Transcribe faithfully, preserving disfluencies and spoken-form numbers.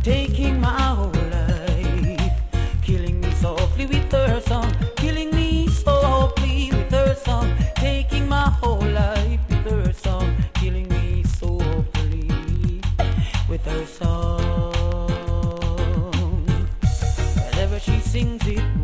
taking my whole life, killing me softly with her song, killing me softly with her song, taking my whole life with her song, killing me softly with her song. Whenever she sings it,